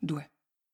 2.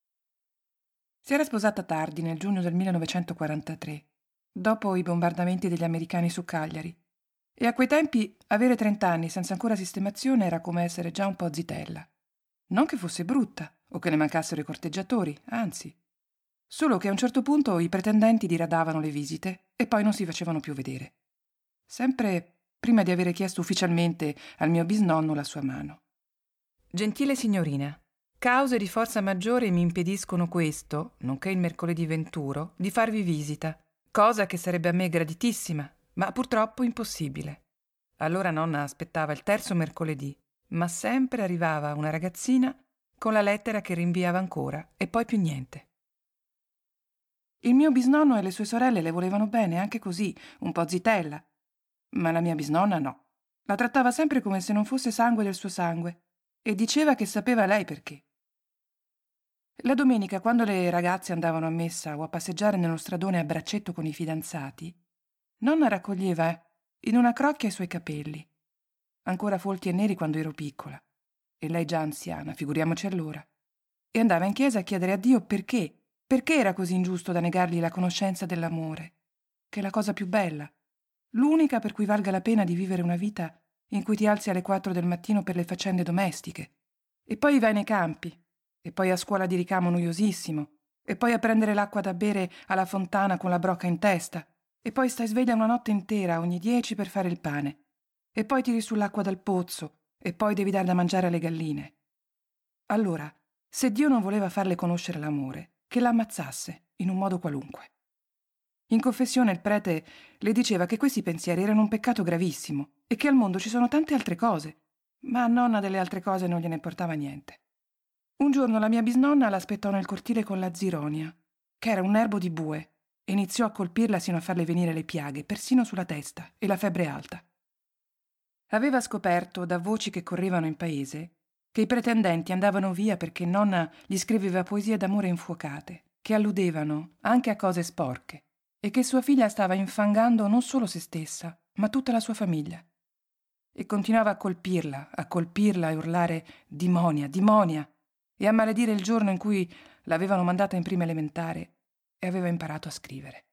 Si era sposata tardi, nel giugno del 1943, dopo i bombardamenti degli americani su Cagliari, e a quei tempi avere 30 anni senza ancora sistemazione era come essere già un po' zitella. Non che fosse brutta o che ne mancassero i corteggiatori, anzi. Solo che a un certo punto i pretendenti diradavano le visite e poi non si facevano più vedere. Sempre prima di avere chiesto ufficialmente al mio bisnonno la sua mano. Gentile signorina, cause di forza maggiore mi impediscono questo, nonché il mercoledì 21, di farvi visita, cosa che sarebbe a me graditissima, ma purtroppo impossibile. Allora nonna aspettava il terzo mercoledì, ma sempre arrivava una ragazzina con la lettera che rinviava ancora e poi più niente. Il mio bisnonno e le sue sorelle le volevano bene, anche così, un po' zitella, ma la mia bisnonna no. La trattava sempre come se non fosse sangue del suo sangue e diceva che sapeva lei perché. La domenica, quando le ragazze andavano a messa o a passeggiare nello stradone a braccetto con i fidanzati, nonna raccoglieva in una crocchia i suoi capelli, ancora folti e neri quando ero piccola, e lei già anziana, figuriamoci allora, e andava in chiesa a chiedere a Dio perché era così ingiusto da negargli la conoscenza dell'amore, che è la cosa più bella, l'unica per cui valga la pena di vivere una vita in cui ti alzi alle 4 del mattino per le faccende domestiche, e poi vai nei campi, e poi a scuola di ricamo noiosissimo, e poi a prendere l'acqua da bere alla fontana con la brocca in testa, e poi stai sveglia una notte intera ogni 10 per fare il pane, e poi tiri sull'acqua dal pozzo, e poi devi dar da mangiare alle galline. Allora, se Dio non voleva farle conoscere l'amore, che la ammazzasse in un modo qualunque. In confessione il prete le diceva che questi pensieri erano un peccato gravissimo e che al mondo ci sono tante altre cose, ma a nonna delle altre cose non gliene importava niente. Un giorno la mia bisnonna l'aspettò nel cortile con la zironia, che era un nervo di bue, e iniziò a colpirla sino a farle venire le piaghe, persino sulla testa, e la febbre alta. Aveva scoperto, da voci che correvano in paese, che i pretendenti andavano via perché nonna gli scriveva poesie d'amore infuocate, che alludevano anche a cose sporche, e che sua figlia stava infangando non solo se stessa, ma tutta la sua famiglia. E continuava a colpirla e urlare «Dimonia, dimonia!» e a maledire il giorno in cui l'avevano mandata in prima elementare e aveva imparato a scrivere.